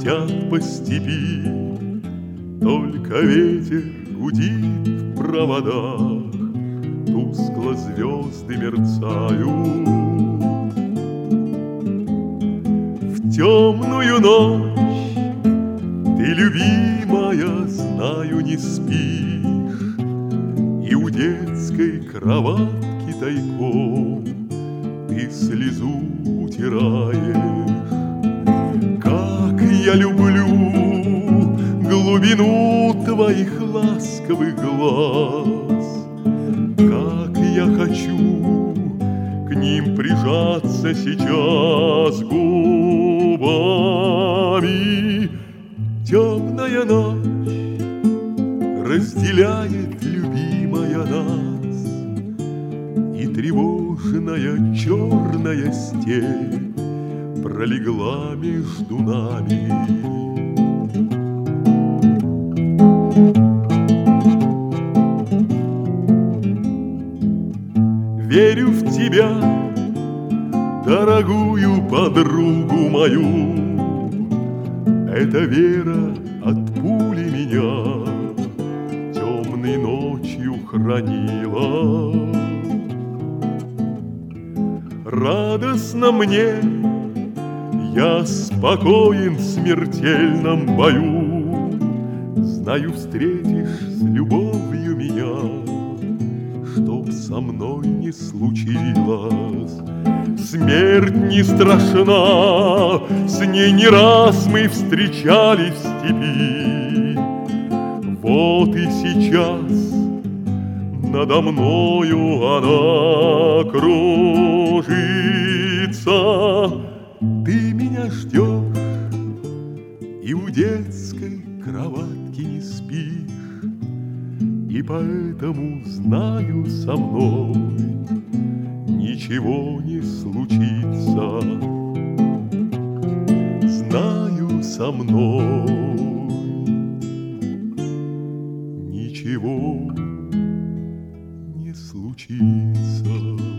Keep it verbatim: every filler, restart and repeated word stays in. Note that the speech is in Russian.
летят по степи, только ветер гудит в проводах, тускло звезды мерцают. В темную ночь ты, любимая, знаю, не спишь, и у детской кроватки тайком ты слезу утираешь. Как я люблю глубину твоих ласковых глаз, как я хочу к ним прижаться сейчас губами. Темная ночь разделяет, любимая, нас, и тревожная черная степь пролегла между нами. Верю в тебя, дорогую подругу мою, эта вера от пули меня темной ночью хранила. Радостно мне, я спокоен в смертельном бою, знаю, встретишь с любовью меня, чтоб со мной не случилось. Смерть не страшна, с ней не раз мы встречались в степи. Вот и сейчас надо мною она кружится. Ты меня ждешь и у детской кроватки не спишь, и поэтому знаю, со мной ничего не случится. Знаю, со мной ничего не случится.